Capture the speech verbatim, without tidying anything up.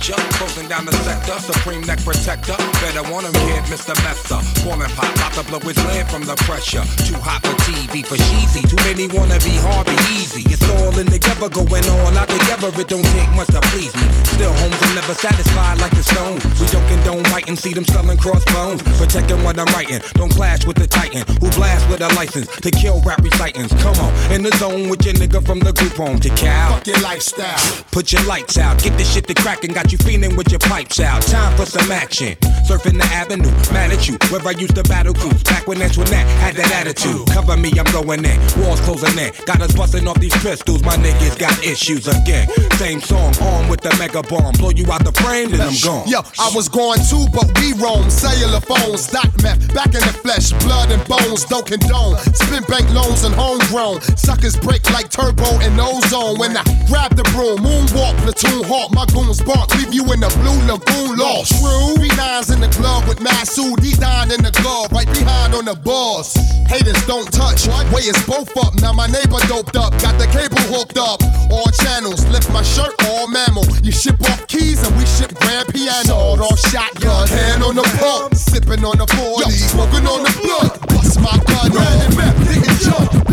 ya. Closing down the sector, supreme neck protector. Better want him, kid, Mister Messer. Foreman pop, about to blow his lid from the pressure. Too hot for T V, for cheesy. Too many wanna be hard, be easy. It's all in together, going all out together. It don't take much to please me. Still homes are never satisfied like the stone. We don't condone writing, see them selling crossbones. Protecting what I'm writing, don't clash with the titan who blast with a license to kill rap recitants. Come on, in the zone with your nigga from the group home to Cal. Fuck your lifestyle. Put your lights out, get this shit to crackin', got you feeling with your pipes out. Time for some action. Surfing the avenue, mad at you. Where I used to battle cruise, back when Antoinette had that attitude. Cover me, I'm going in. Walls closing in. Got us busting off these pistols. My niggas got issues again. Same song, armed with the mega bomb. Blow you out the frame, then I'm gone. Yo, I was going too, but we roam. Cellular phones, dot meth, back in the flesh, blood and bones, don't condone. Spin bank loans and homegrown. Suckers break like turbo and ozone. When I grab the broom, moonwalk, platoon hawk, my goons bark, leave you in the blue lagoon lost. True, three nines in the club with Masood, he dying in the glove, right behind on the bars. Haters don't touch, way is both up. Now my neighbor doped up, got the cable hooked up. All channels, lift my shirt, all mammal. You ship off keys and we ship grand piano. Sawed off shotgun, hand on the pump, sipping on the forty, smoking on the blunt. Bust my gun, ran and map, nigga jump.